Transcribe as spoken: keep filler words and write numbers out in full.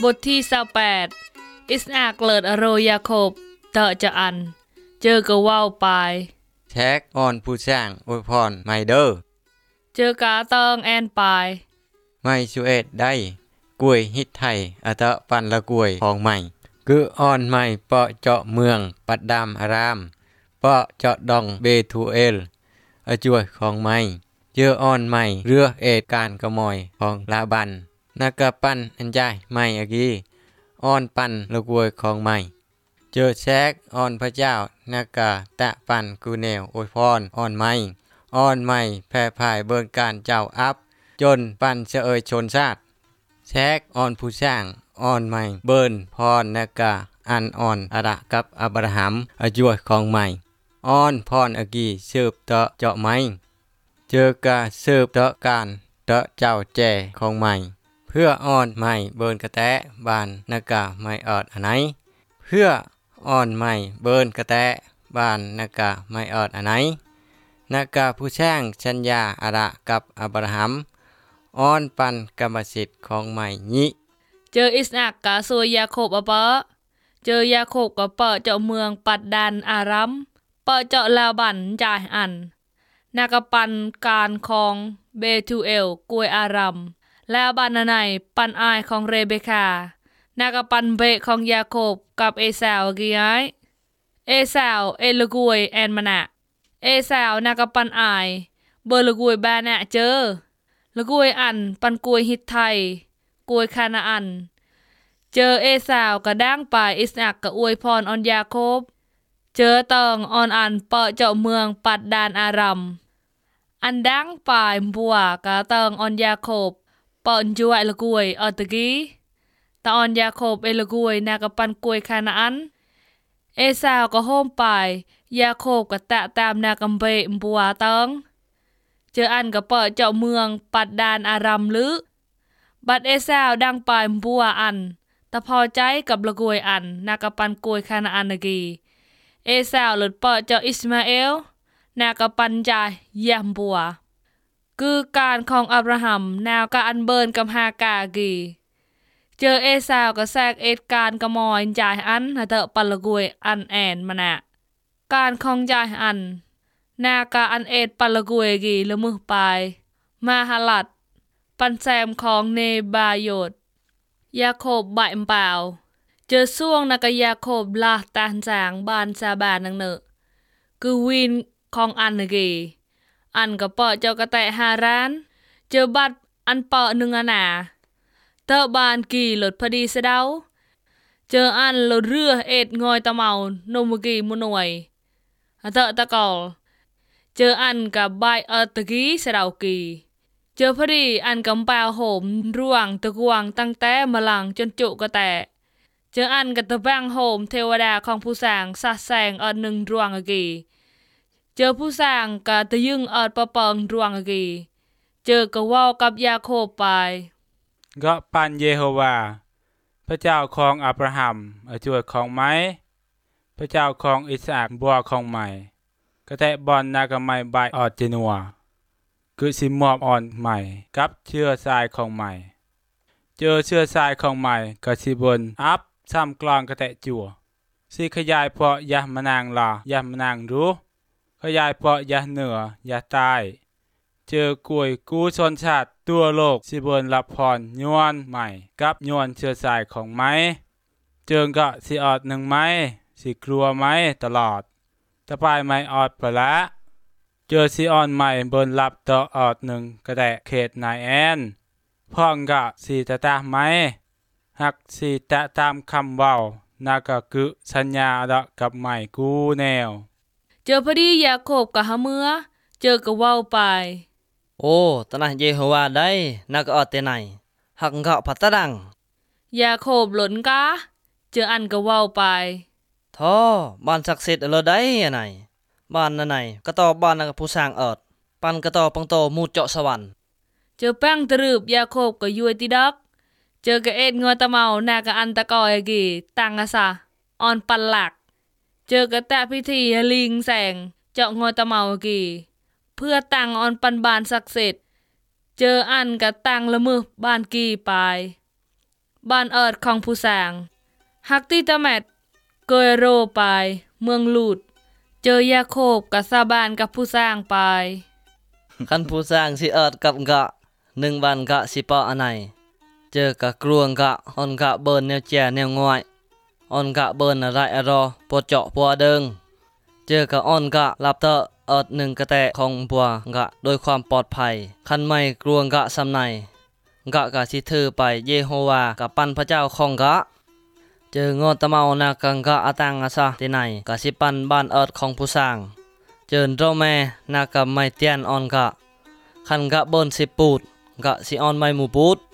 ทที่ยี่สิบแปดอิสอักเลิดอโรยาโคบเตอะจะอันเจอกะว่าวไปแท็กออนผู้สร้างอวยพรไมเดอร์เจอกาเติงแอนไปไม่ชูเอ็ดได้กล้วยฮิตไทยอัตะปันละกล้วยของใหม่คือออนใหม่เปาะเจาะเมืองปัดดามอารามเปาะเจาะดองเบทูเอลอจวยของใหม่เจอออนใหม่เรือเอดการกระมอยของลาบันนักกะปั้นอันใหญ่ใหม่อกีออนปันละกล้วยของใหม่เจอแซกออนพระเจ้านักกะตะปันกูแนวอวยพรออนใหม่ออนใหม่แผ่ภายเบิ่งการเจ้าอัพจนปันเสเอยชนชาติแซกออนผู้สร้างออนใหม่เบิ่นพรนักกะอันอ่อนอะระกับอับราฮัมอจวยของใหม่ออนพรอกีสืบเตาะเจาะไม้เจอกะสืบเตาะการเตาะเจ้าแจของใหม่เพื่ออ่อนใหม่เบิ่นกระแตะบานนักกะไม่ออดอันไหนเพื่ออ่อนใหม่เบิ่นกระแตะบานนักกะไม่ออดอันไหนนักกะผู้สร้างสัญญาอะระกับอับราฮัมอ้อนปันกรรมสิทธิ์ของใหม่ญิเจออิสอักกะซวยยาโคบอะเปะเจอยาโคบกะเปาะเจาะเมืองปัดดันอารัมเปาะเจาะลาบันจ่ายอันนากะปันการของเบทูเอลกวยอารัมลาบันอันไหนปันอายของเรเบคานากะปันเบของยาโคบกับเอสาวกีไอเอสาวเอลกวยแอนมนะเอสาวนากะปันอายเบอร์ลกวยบานะเจอละกวยอันปันกวยฮิตไทยกวยคานาอันเจอเอสาวกระด้างไปอิสอักกะอวยพรออนยาโคบเจอเติงออนอันเปาะเจาะเมืองปัดดานอารัมอันดังปลายบัวกะเติงออนยาโคบเปาะจวยละกวยออตะกี้ตาออนยาโคบเอละกวยนากะปันกวยคานาอันเอสาวก็โฮมไปยาโคบกะตะตามนากำเบบัวเติงเจออันกะเปาะเจาะเมืองปัดดานอารัมลึบัดเอสาวดังปลายบัวอันตะพอใจกับละกวยอันนากะปันกวยคานาอันนกีเอสาวหลุดเปาะเจ้าอิสมาเอลนากะปันจายยามบัวคือการของอับราฮัมนาวกะอันเบิร์นกับฮากากีเจอเอสาวกะแทรกเอดการกะมอยจายอันหาเตะปันละกวยอันแอนมานะการของจายอันนากะอันเอดปันละกวยกีละมือปลายมาฮาลัดปันแซมของเนบาโยดยาโคบใบมเปล่าเจอช่วงนักยาโคบลาตานจางบานซาบานนังเนอคือวินของอันนกีอันกะเปาะเจ้ากะแตะหาร้านเจอบัดอันเปาะหนึ่งอันหนาเตอะบานกีหลดพอดีเสดาเจออันหลดเรือเอ็ดงอยตะเมาโนมกีมุนวยเตอะตะกอลเจออันกับใบเอตะกี้เสดากีเจอพอดีอันกำปาวโหมร่วงตะกวงตั้งแต่มะลังจนจุกะแตเจออันกับตะแบงโหมเทวดาของผู้สร้างสัดแสงอันหนึ่งร่วงกีเจอผู้สร้างกับตะยึงอัดปะปองร่วงกีเจอกะว่าวกับยาโคบไปก็ปันเยโฮวาพระเจ้าของอับราฮัมอจวยของไม้พระเจ้าของอิสอักบัวของใหม่กระแตะบอนนากะไมใบออดเจนัวคือสิมอบอ่อนใหม่กับเชื้อสายของใหม่เจอเชื้อสายของใหม่ก็สิบนอัพซ้ำกลองกระแตะจั่วสิขยายเพาะยะมะนางลายะมะนางรู้ขยายเพาะยะเหนือยะใต้เจอกวยกู้ชนชาติตัวโลกสิบนรับพรยวนใหม่กับยวนเชื้อสายของไม้เจิงก็สิออดหนึ่งไม้สิครัวไม้ตลอดตะปายไม้ออดไปละเจอซีออนใหม่บนรับต่อออดหนึ่งกระแดะเขตนายแอนพ่องกะสีตะตาไม้หักสีตะตามคำเว้านากะกึสัญญาดะกับใหม่กูแนวเจอพอดียาโคบกะหาเมือเจอกะว่าวไปโอ้ตนะเยโฮวาได้นากะออดเตไหนหักเกาะพัตตะดังยาโคบหล่นกะเจออันกะว่าวไปท้อบ้านศักดิ์สิทธิ์เลยได้อันไหนบ้านนั่นไหนกะตอบ้านนักผู้สร้างเอิดปันกะตอปังโตมูเจาะสวรรค์เจอแป้งตรึบยาโคบกะยวยติดักเจอกะเอ็ดงอตะเมานากะอันตะกอยกีตังอะซะออนปันหลักเจอกะแตะพิธีลิงแสงเจาะงอตะเมากีเพื่อตังออนปันบานศักดิ์สิทธิ์เจออันกะตังละมือบ้านกีไปบ้านเอิดของผู้สร้างฮักติตะแมตเกยโรไปเมืองลูดเจอยาโคบกับสาบานกับผู้สร้างไปคันผู้สร้างสิเอิดกับกะหนึ่งวันกะสิปออันไหนเจอกะกลวงกะออนกะเบินแนวแจแนวง่อยออนกะเบินอะไรอะรอปวดเจาะปัวเดิงเจอกะออนกะลับเตอเอิดหนึ่งกะแตะของปัวกะโดยความปลอดภัยคันไม่กลวงกะสำในกะกะสิถือไปเยโฮวากับปั้นพระเจ้าของกะเจองอตะเมานากังกะอาตังอาซาที่ไหนกะสิปั้นบ้านเอิดของผู้สร้างเจินโรแม่นากะไม่เตียนออนกะคันกะเบินสิปูดกะสิออนไม่หมู่ปูด